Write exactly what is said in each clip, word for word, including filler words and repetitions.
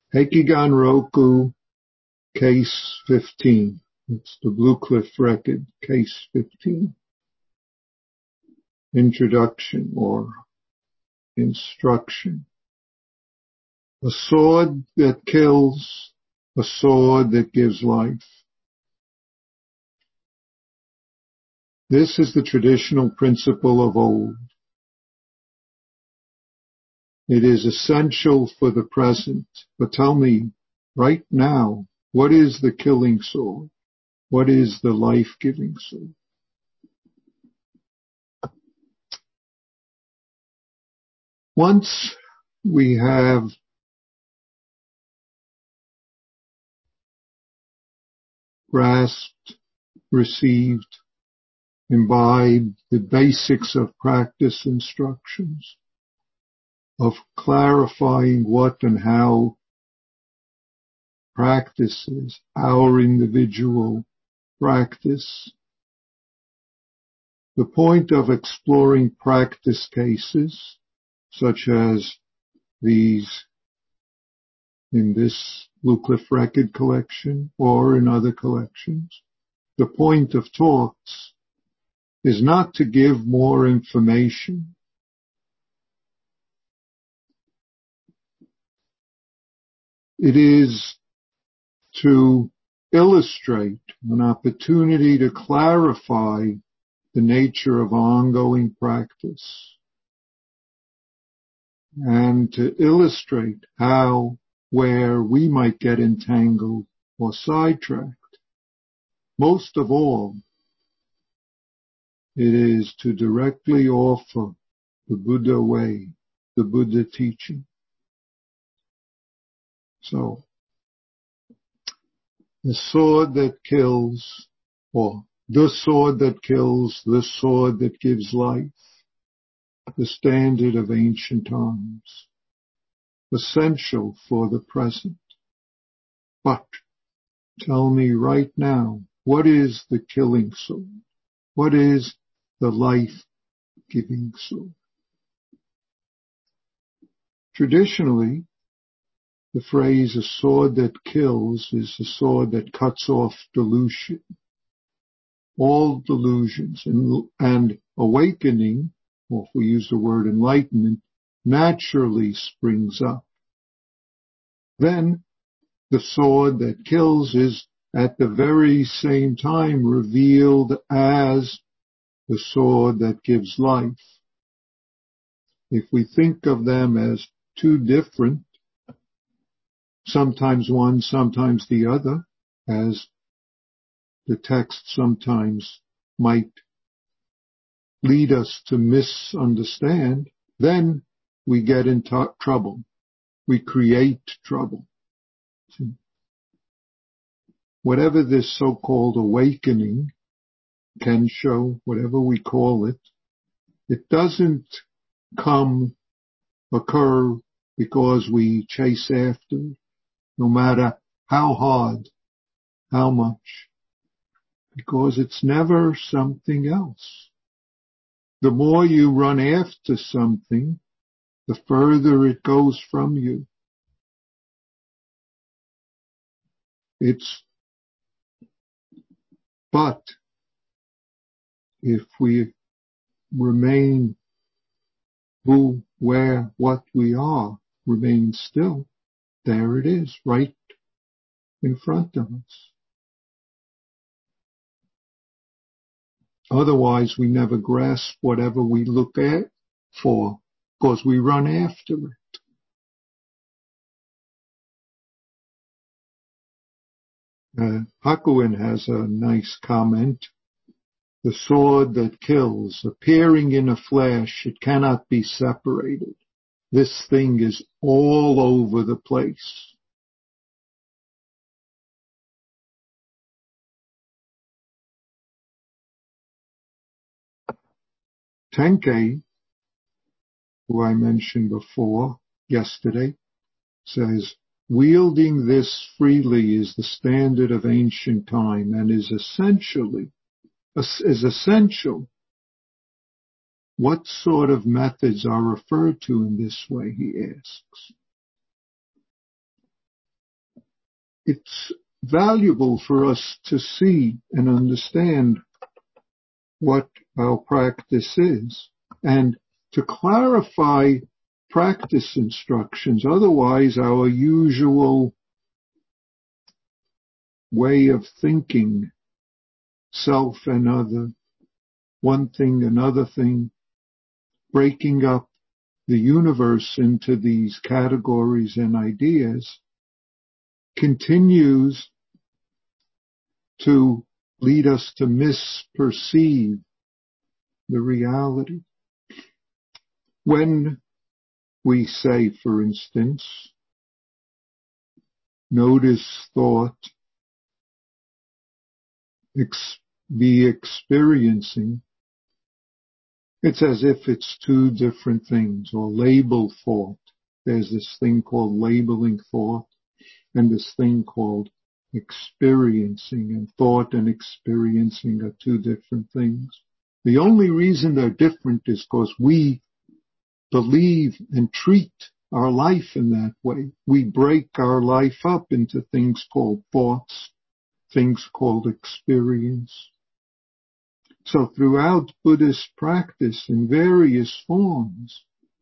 Heikigan Roku, Case fifteen. It's the Blue Cliff record, Case fifteen. Introduction or instruction. A sword that kills, a sword that gives life. This is the traditional principle of old. It is essential for the present. But tell me, right now, what is the killing sword? What is the life-giving sword? Once we have grasped, received, imbibed the basics of practice instructions, of clarifying what and how practices, our individual practice. The point of exploring practice cases, such as these in this Blue Cliff record collection or in other collections, the point of talks is not to give more information. It is to illustrate an opportunity to clarify the nature of ongoing practice and to illustrate how, where we might get entangled or sidetracked. Most of all, it is to directly offer the Buddha way, the Buddha teaching. So, the sword that kills, or the sword that kills, the sword that gives life, the standard of ancient times, essential for the present. But tell me right now, what is the killing sword? What is the life-giving sword? Traditionally, the phrase a sword that kills is a sword that cuts off delusion. All delusions and, and awakening, or if we use the word enlightenment, naturally springs up. Then the sword that kills is at the very same time revealed as the sword that gives life. If we think of them as two different, sometimes one, sometimes the other, as the text sometimes might lead us to misunderstand, then we get into trouble. We create trouble. Whatever this so-called awakening, Kensho, whatever we call it, it doesn't come, occur because we chase after it, no matter how hard, how much, because it's never something else. The more you run after something, the further it goes from you. It's, but if we remain who, where, what we are, remain still, there it is, right in front of us. Otherwise, we never grasp whatever we look at for, because we run after it. Uh, Hakuin has a nice comment. The sword that kills, appearing in a flash, it cannot be separated. This thing is all over the place. Tenkei, who I mentioned before, yesterday, says, wielding this freely is the standard of ancient time and is essentially, is essential. What sort of methods are referred to in this way, he asks. it's valuable for us to see and understand what our practice is and to clarify practice instructions. Otherwise, our usual way of thinking, self and other, one thing, another thing, breaking up the universe into these categories and ideas, continues to lead us to misperceive the reality. When we say, for instance, notice thought, ex- be experiencing, it's as if it's two different things, or label thought. There's this thing called labeling thought, and this thing called experiencing, and thought and experiencing are two different things. The only reason they're different is because we believe and treat our life in that way. We break our life up into things called thoughts, things called experience. So throughout Buddhist practice in various forms,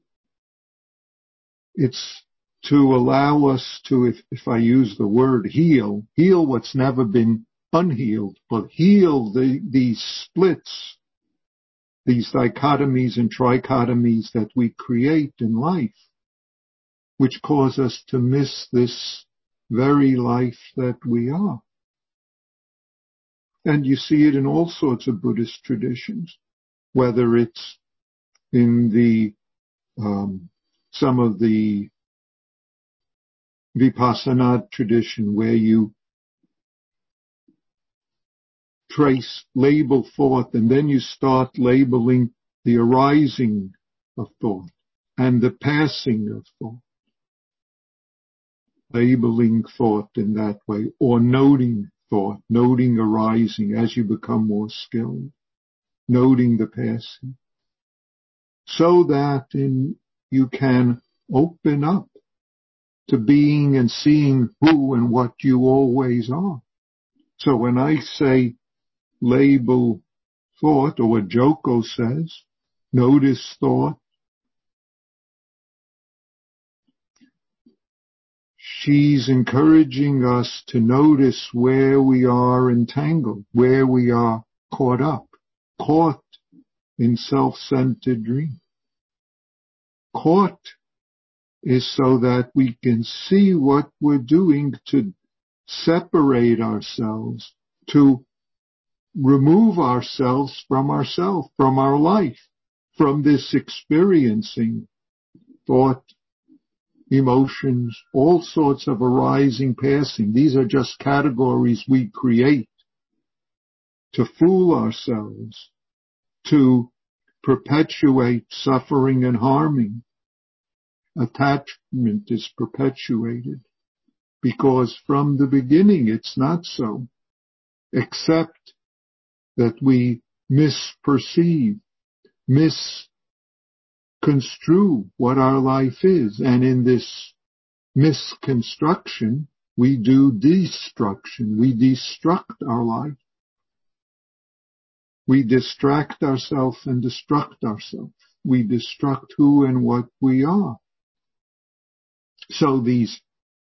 it's to allow us to, if, if I use the word heal, heal what's never been unhealed, but heal the, these splits, these dichotomies and trichotomies that we create in life, which cause us to miss this very life that we are. And you see it in all sorts of Buddhist traditions, whether it's in the um, some of the Vipassana tradition where you trace, label thought, and then you start labeling the arising of thought and the passing of thought. Labeling thought in that way, or noting thought, noting arising as you become more skilled, noting the passing, so that in, you can open up to being and seeing who and what you always are. So when I say label thought, or what Joko says, notice thought, she's encouraging us to notice where we are entangled, where we are caught up, caught in self-centered dream. Caught is so that we can see what we're doing to separate ourselves, to remove ourselves from ourself, from our life, from this experiencing thought, emotions, all sorts of arising, passing. These are just categories we create to fool ourselves, to perpetuate suffering and harming. Attachment is perpetuated because from the beginning it's not so, except that we misperceive, misconstrue what our life is. And in this misconstruction, we do destruction. We destruct our life. We distract ourselves and destruct ourselves. We destruct who and what we are. So these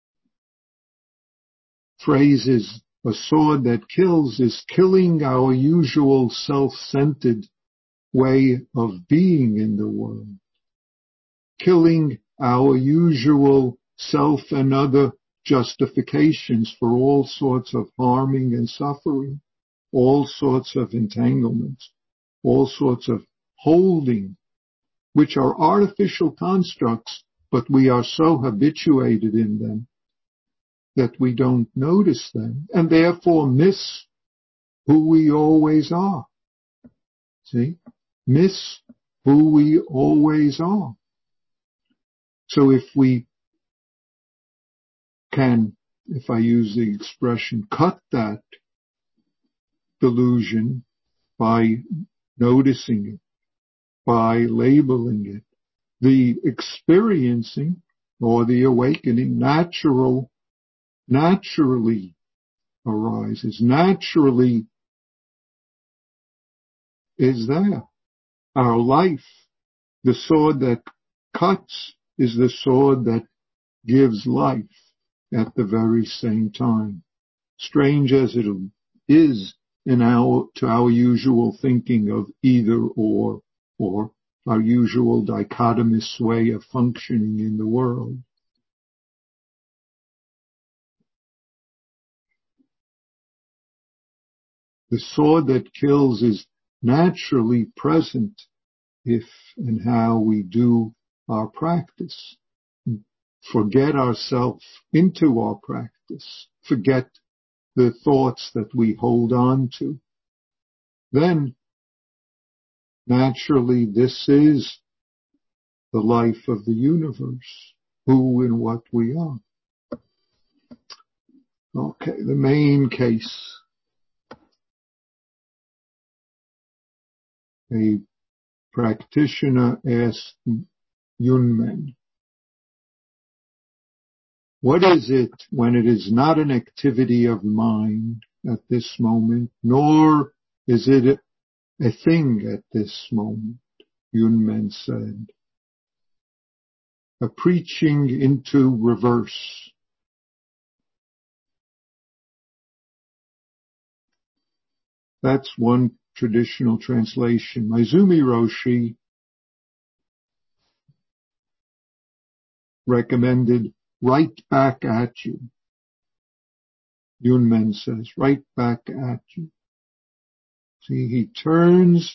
phrases, a sword that kills, is killing our usual self-centered way of being in the world. Killing our usual self and other justifications for all sorts of harming and suffering, all sorts of entanglements, all sorts of holding, which are artificial constructs, but we are so habituated in them that we don't notice them and therefore miss who we always are. See? Miss who we always are. So if we can, if I use the expression, cut that delusion by noticing it, by labeling it, the experiencing or the awakening, natural naturally arises, naturally is there. Our life, the sword that cuts, is the sword that gives life at the very same time. Strange as it is in our, to our usual thinking of either or, or our usual dichotomous way of functioning in the world. The sword that kills is naturally present if and how we do our practice. Forget ourselves into our practice. Forget the thoughts that we hold on to. Then, naturally, this is the life of the universe, who and what we are. Okay, the main case. A practitioner asked Yunmen, what is it when it is not an activity of mind at this moment, nor is it a thing at this moment? Yunmen said, a preaching into reverse. That's one traditional translation. Maezumi Roshi recommended right back at you. Yunmen says, right back at you. See, he turns,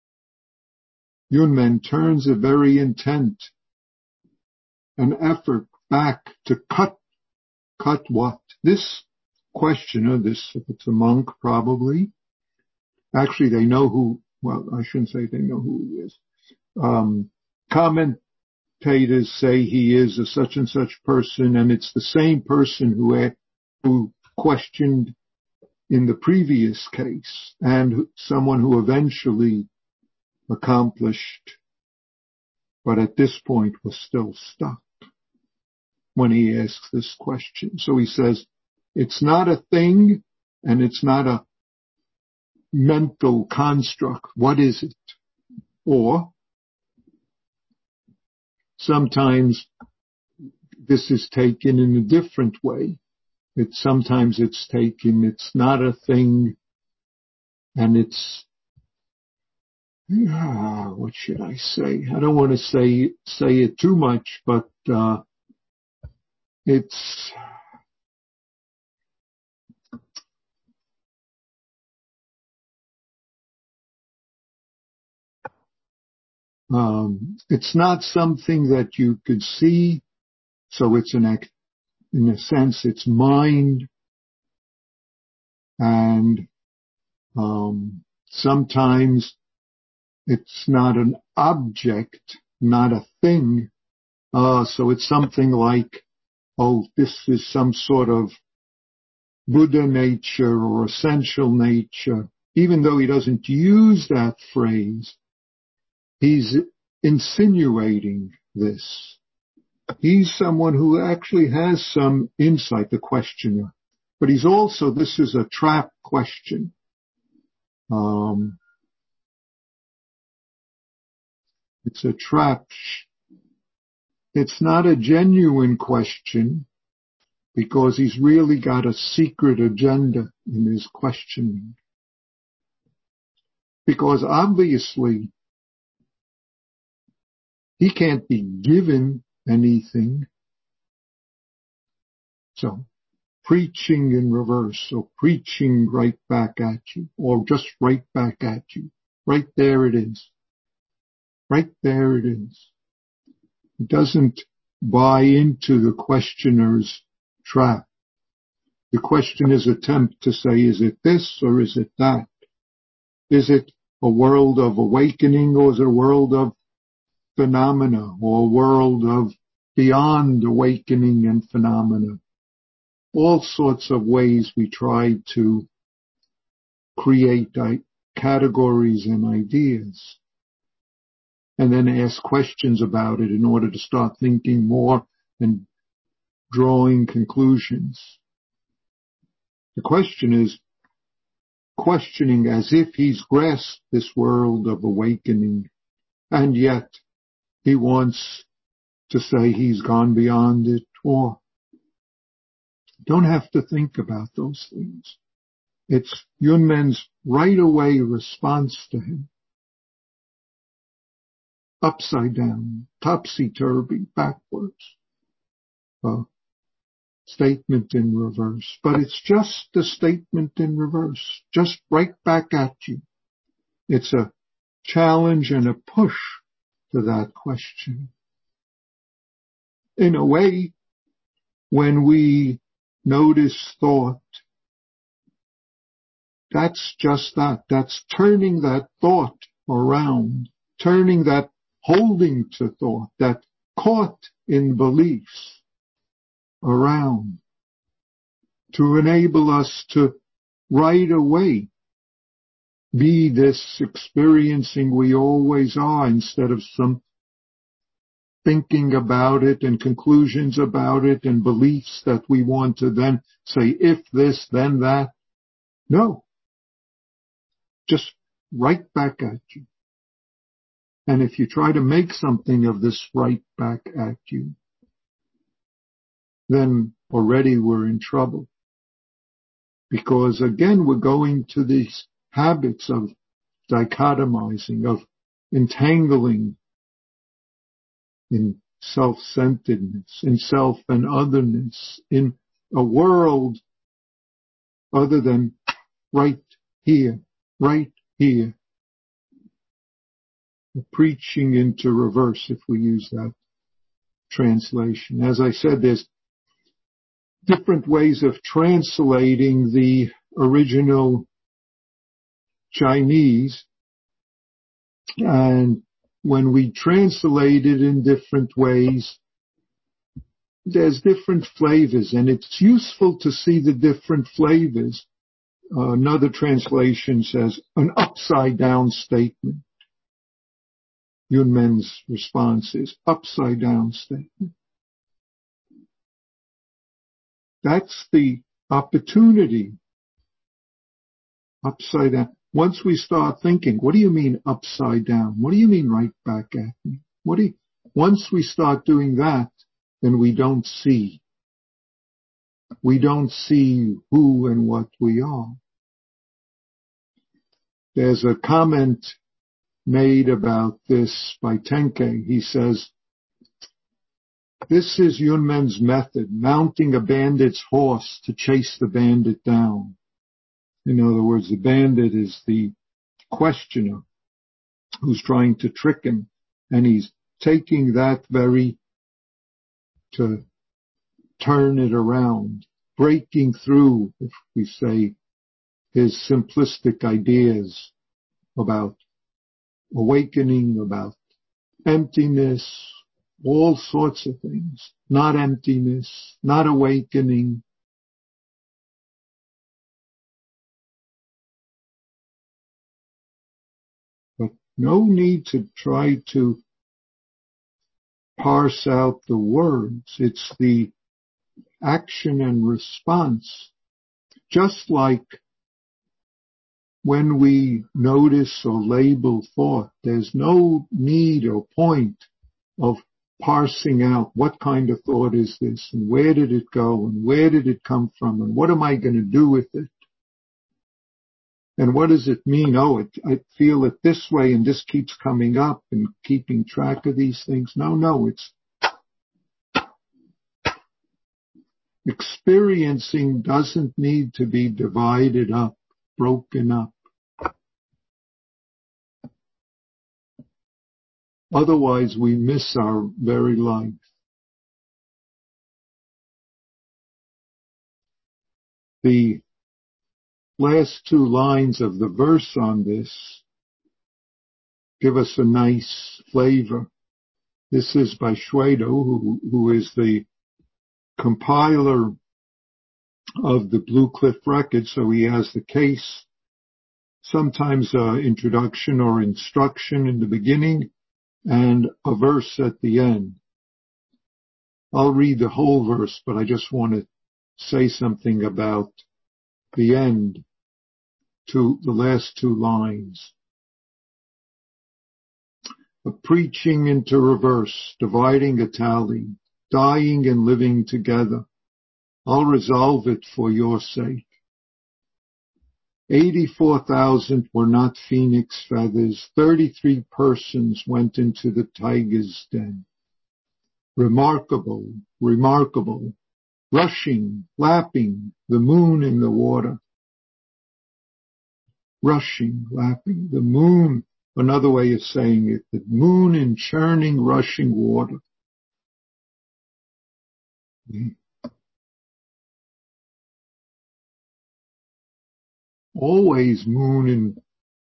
Yunmen turns a very intent, an effort back to cut, cut what? This questioner, this, if it's a monk probably, actually they know who, well, I shouldn't say they know who he is. Um, comment, Taters say he is a such and such person, and it's the same person who who questioned in the previous case, and someone who eventually accomplished, but at this point was still stuck when he asks this question. So he says, it's not a thing, and it's not a mental construct. What is it? Or sometimes this is taken in a different way. It's sometimes it's taken, it's not a thing, and it's, ah, what should I say? I don't want to say, say it too much, but, uh, it's, um, it's not something that you could see, so it's an act, in a sense, it's mind, and, um, sometimes it's not an object, not a thing, uh, so it's something like, oh, this is some sort of Buddha nature or essential nature. Even though he doesn't use that phrase, he's insinuating this. He's someone who actually has some insight, the questioner. But he's also, this is a trap question. Um, it's a trap. It's not a genuine question because he's really got a secret agenda in his questioning. Because obviously, he can't be given anything. So, preaching in reverse, or preaching right back at you, or just right back at you. Right there it is. Right there it is. It doesn't buy into the questioner's trap. The questioner's attempt to say, is it this or is it that? Is it a world of awakening or is it a world of phenomena or a world of beyond awakening and phenomena? All sorts of ways we try to create categories and ideas and then ask questions about it in order to start thinking more and drawing conclusions. The question is questioning as if he's grasped this world of awakening, and yet he wants to say he's gone beyond it, or don't have to think about those things. It's Yunmen's right away response to him. Upside down, topsy-turvy, backwards. A statement in reverse. But it's just a statement in reverse, just right back at you. It's a challenge and a push to that question. In a way, when we notice thought, that's just that. That's turning that thought around, turning that holding to thought, that caught in beliefs around, to enable us to right away be this experiencing we always are, instead of some thinking about it and conclusions about it and beliefs that we want to then say, if this, then that. No. Just right back at you. And if you try to make something of this right back at you, then already we're in trouble. Because again, we're going to these habits of dichotomizing, of entangling in self-centeredness, in self and otherness, in a world other than right here, right here. Preaching into reverse, if we use that translation. As I said, there's different ways of translating the original Chinese, and when we translate it in different ways, there's different flavors, and it's useful to see the different flavors. Uh, another translation says an upside down statement. Yunmen's response is upside down statement. That's the opportunity. Upside down. Once we start thinking, what do you mean upside down? What do you mean right back at me? What do you, once we start doing that, then we don't see. We don't see who and what we are. There's a comment made about this by Tenke. He says, this is Yunmen's method, mounting a bandit's horse to chase the bandit down. In other words, the bandit is the questioner who's trying to trick him, and he's taking that very to turn it around, breaking through, if we say, his simplistic ideas about awakening, about emptiness, all sorts of things. Not emptiness, not awakening. But no need to try to parse out the words. It's the action and response. Just like when we notice or label thought, there's no need or point of parsing out what kind of thought is this, and where did it go, and where did it come from, and what am I going to do with it, and what does it mean? Oh, it, I feel it this way, and this keeps coming up, and keeping track of these things. No, no, it's experiencing doesn't need to be divided up, broken up. Otherwise, we miss our very life. The last two lines of the verse on this give us a nice flavor. This is by Shwedo, who, who is the compiler of the Blue Cliff Record, so he has the case, sometimes an introduction or instruction in the beginning, and a verse at the end. I'll read the whole verse, but I just want to say something about the end, to the last two lines. A preaching into reverse, dividing a tally, dying and living together. I'll resolve it for your sake. eighty-four thousand were not phoenix feathers. thirty-three persons went into the tiger's den. Remarkable, remarkable, rushing, lapping, the moon in the water. Rushing, lapping, the moon, another way of saying it, the moon in churning, rushing water. Always moon in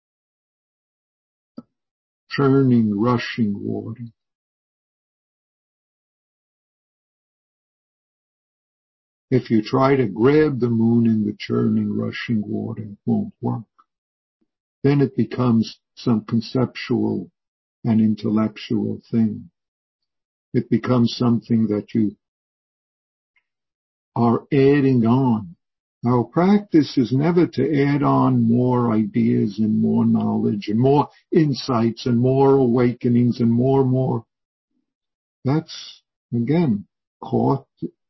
churning, rushing water. If you try to grab the moon in the churning, rushing water, it won't work. Then it becomes some conceptual and intellectual thing. It becomes something that you are adding on. Our practice is never to add on more ideas and more knowledge and more insights and more awakenings and more and more. That's, again, caught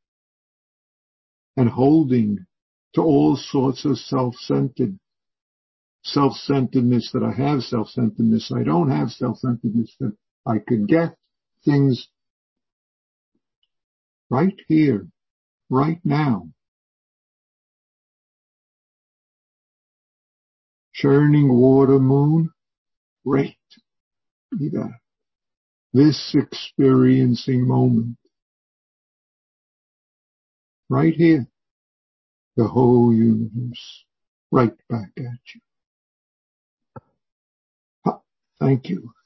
and holding to all sorts of self-centered, self-centeredness that I have, self-centeredness I don't have, self-centeredness that I could get things right here, right now. Churning water moon, great. Be that. This experiencing moment. Right here. The whole universe. Right back at you. Thank you.